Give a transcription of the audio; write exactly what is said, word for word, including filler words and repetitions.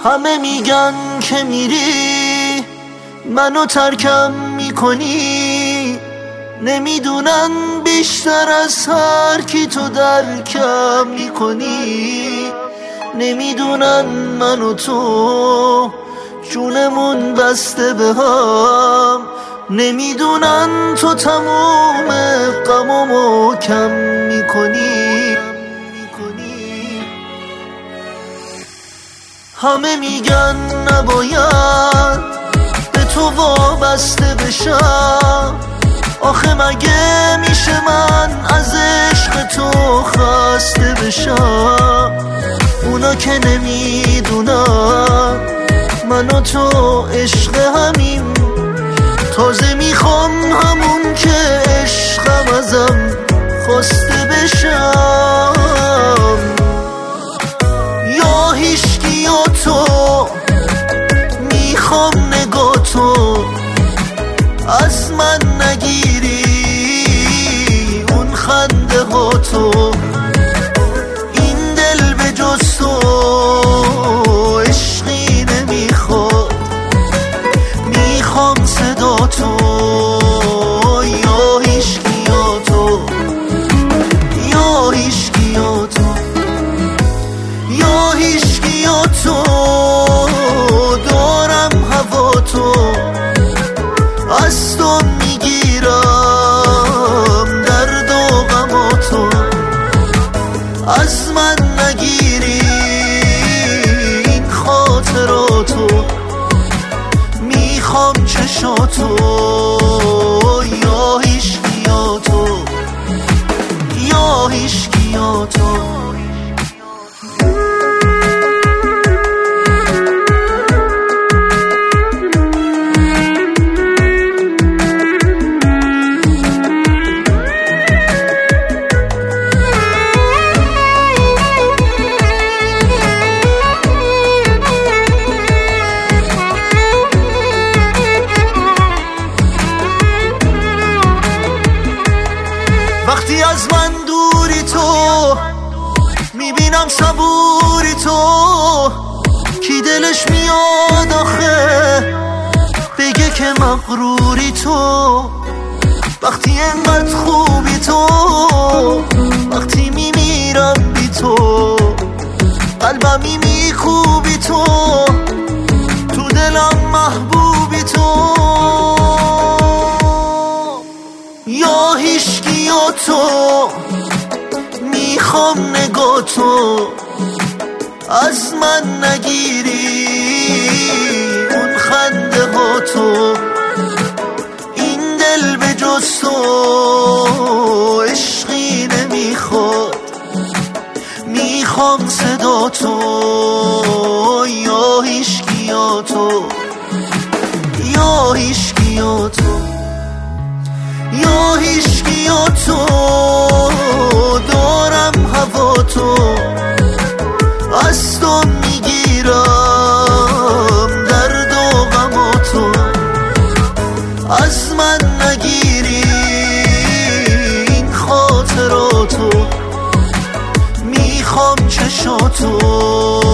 همه میگن که میری منو ترکم میکنی، نمیدونن بیشتر از هر کی تو درکم میکنی. نمیدونن من و تو جونمون بسته به هم، نمیدونن تو تموم غمامو کم میکنی. همه میگن نباید به تو وابسته بشم، آخه مگه میشه من از عشق تو خسته بشم؟ اونا که نمیدونن من و تو عشق همیم، تازه میخوام همون که عشقم ازم خواسته بشم. یا هیچکی یا تو، میخوام نگاه تو از من نگیری، اون خنده ها تو، این دل به جز تو عشقی نمیخواد، میخوام صدا تو. یا هیچکی یا تو، یا هیچکی یا تو، یا هیچکی یا تو، دارم هوا تو، از تو میگیرم درد و غم تو، از من نگیری این خاطراتو، میخوام چشاتو. یا هیچکی یا تو، یا هیچکی یا تو. وقتی از من دوری تو، میبینم صبوری تو، کی دلش میاد آخه بگه که مغروری تو. وقتی انقدر خوبی تو، وقتی میمیرم بی تو، قلبم میکوبی تو، تو دلم محبوبی تو. یا هیچکی یا تو، میخوام نگاه تو، از من نگیری اون خنده ها تو، این دل به جز تو عشقی نمیخواد، میخوام صدا تو. یا هیچکی یا تو، یا هیچکی یا تو، یا هیچکی یا تو، دارم هوا تو، از تو میگیرم درد و غم تو، از من نگیری این خاطراتو، میخوام چشاتو.